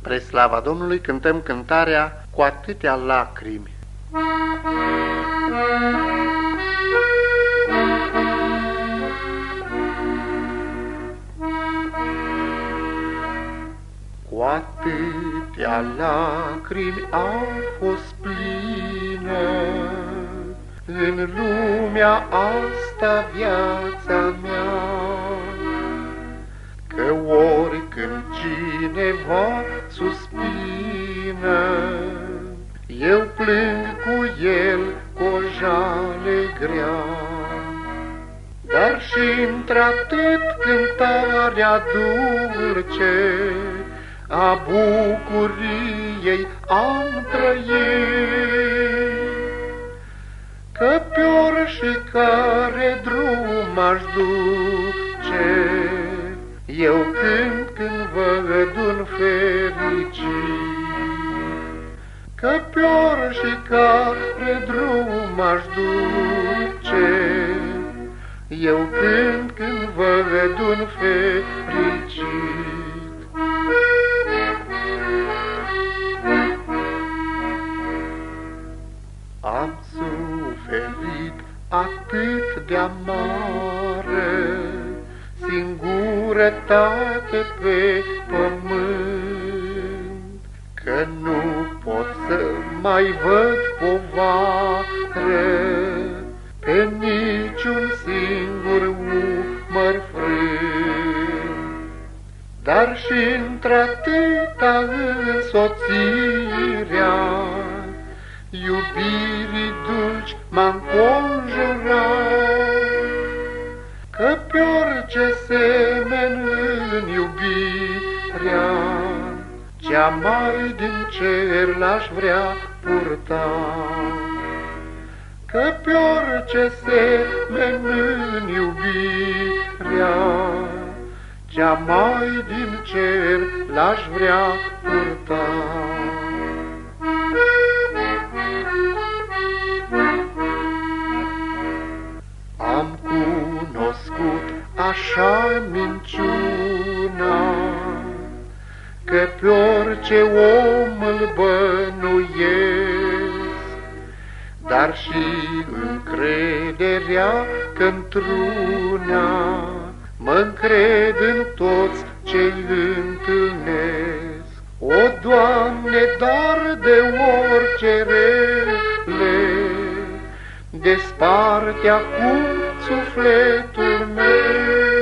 Spre slava Domnului cântăm cântarea Cu atâtea lacrimi. Cu atâtea lacrimi au fost plină în lumea asta viața mea, că oricând cineva suspină, eu plâng cu el cu o jale grea. Dar și într-atât cântarea dulce a bucuriei am trăit, că pe oricare drum aș duce, eu când văd un fericit. Că pe oricare drum aș duce, eu când văd un fericit. Am suferit atât de mare singurătate pe pământ, că nu pot să mai văd povară pe niciun singur umăr frânt. Dar și într-atâta însoțirea iubirii dulci m-a înconjurat, că pe orice semen în iubirea cea mai din cer l-aș vrea purta. Că pe orice semen în iubirea cea mai din cer l-aș vrea purta. Am cunoscut așa minciuna, că pe orice om îl bănuiesc, dar și încrederea că într-una mă-ncred în toți ce-i întâlnesc. O, Doamne, dar de orice rele desparte acum sufletul meu,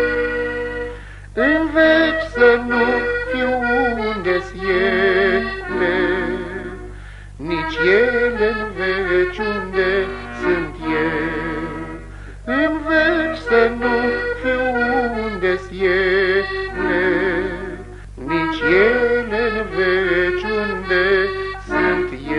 în veci să nu fiu unde-s ele, nici ele în veci unde sunt eu. În veci să nu fiu unde-s ele, nici ele în veci unde sunt eu.